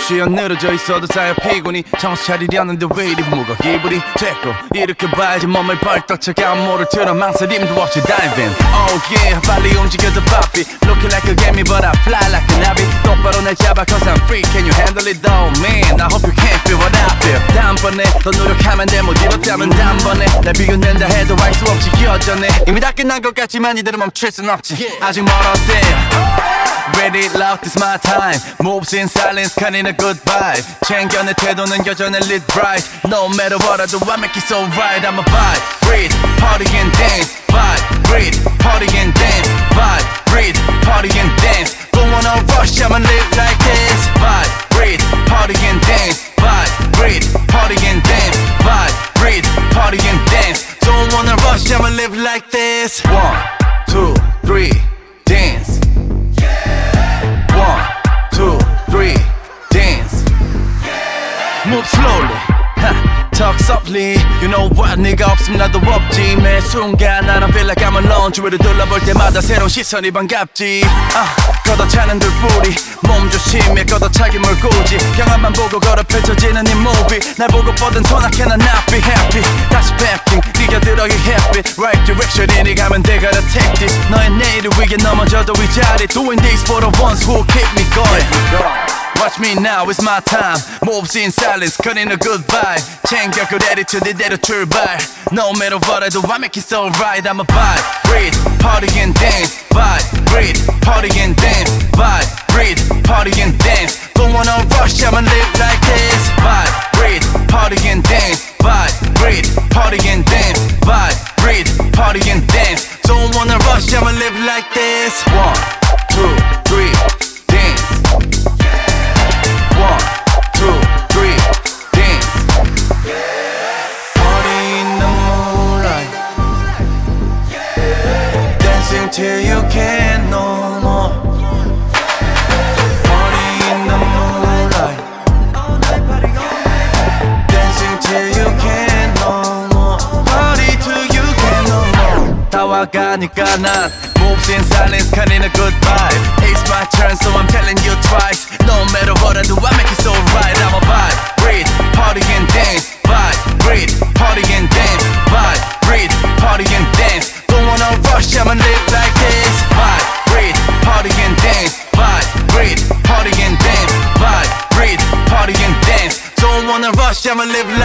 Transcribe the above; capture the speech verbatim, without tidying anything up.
쉬어 늘어져 있어도 쌓여 피곤이 정신 차리려는데 왜 이리 무거 기분이 됐고 이렇게 봐야지 몸을 벌떡 차가운 물을 틀어 망설임도 없이 diving Oh yeah 빨리 움직여도 바삐 Looking like a gamey but I fly like a navi 똑바로 날 잡아 cause I'm free Can you handle it though man I hope you can't feel what I feel 다음번에 더 노력하면 돼 못 이뤘다면 단번에 날 비웃는다 해도 알 수 없이 여전해 이미 다 끝난 것 같지만 이대로 멈출 순 없지 아직 멀었대 Ready, loud, this my time Moves in silence, kind of good vibe 챙겨 내 태도는 여전히 lit bright No matter what I do, I make it so right I'm a vibe, breathe, party and dance Vibe, breathe, party and dance Vibe, breathe, party and dance Don't wanna rush, I'ma live like this Vibe, breathe, party and dance Vibe, breathe, party and dance Vibe, breathe, party and dance Don't wanna rush, I'ma live like this One, two, three, dance One, two, three, dance Move slowly, ha, talk softly You know what, 네가 없으면 나도 없지 매 순간 I don't feel like I'm alone 주위를 둘러볼 때마다 새로운 시선이 반갑지 아, 걷어차는 돌뿌리 몸 조심해 걷어차기 물고지 경험만 보고 걸어 펼쳐지는 이 movie 날 보고 뻗은 소나케 난 not be happy 다시 backing 네가 들어 이 habit Right direction이니 가면 돼 gotta take this 너의 내일을 위해 넘어져도 이 자리 Doing this for the ones who keep me going Watch me now, it's my time Moves in silence, cutting a good vibe 챙겨 그 attitude 이대로 출발 No matter what I do, I make it so right I'm a vibe, breathe, party and dance Vibe, breathe, party and dance Vibe, breathe, party and dance Don't wanna rush, I'ma live like this Vibe, breathe, party and dance Vibe, breathe, party and dance Vibe, breathe, party and dance Don't wanna rush, I'ma live like this One, two, three, dance One, two, three, dance Party in the moonlight Dancing till you can't no more Party in the moonlight Dancing till you can't no more Party till you can't no more 다와가니까 난 Moves in silence, kind of good vibe It's my turn, so I'm telling you twice No matter what I do, I make it so right I'm a vibe, breathe, party and dance Vibe, breathe, party and dance Vibe, breathe, party and dance Don't wanna rush, I'ma live like this Vibe, breathe, party and dance Vibe, breathe, party and dance Vibe, breathe, party and dance Don't wanna rush, I'ma live like